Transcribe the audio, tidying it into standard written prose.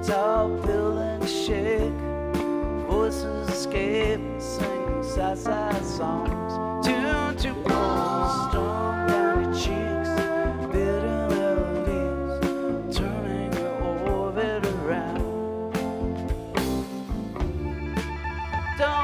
tall buildings shake, voices escape, sing sad songs to